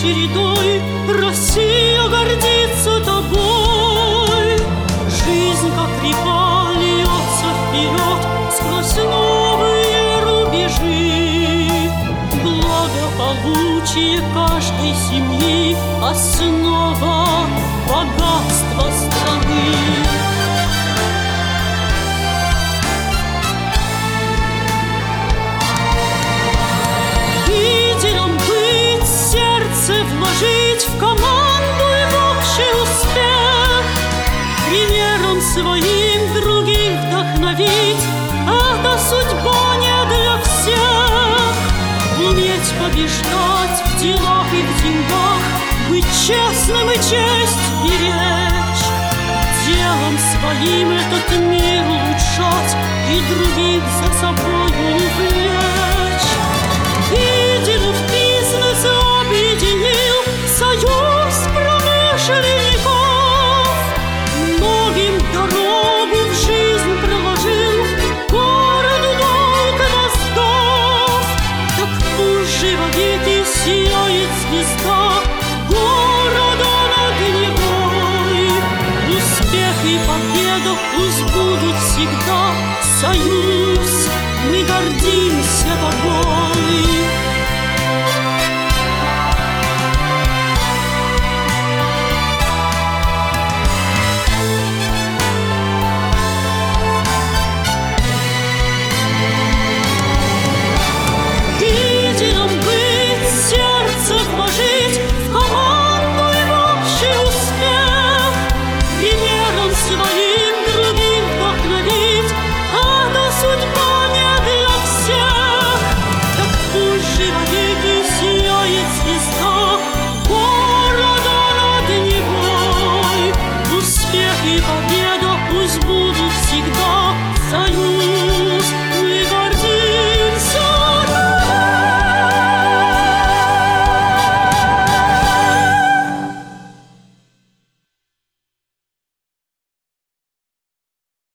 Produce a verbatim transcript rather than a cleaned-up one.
чередой Россия гордится тобой. Жизнь, как река, льется вперед сквозь новые рубежи. Благополучие каждой семьи — основа богатства страны. Вложить в команду и в общий успех, примером своим других вдохновить — это судьба не для всех. Уметь побеждать в делах и в деньгах, быть честным и честь беречь, делом своим этот мир улучшать и других за собой увлечь. Видимо, в бизнес объединил союз промышленников, многим дорогу в жизнь проложил, городу долг воздав. Так пусть же вовеки сияет звезда города над Невой. Успех и победа пусть будут всегда. Союз, мы гордимся тобой.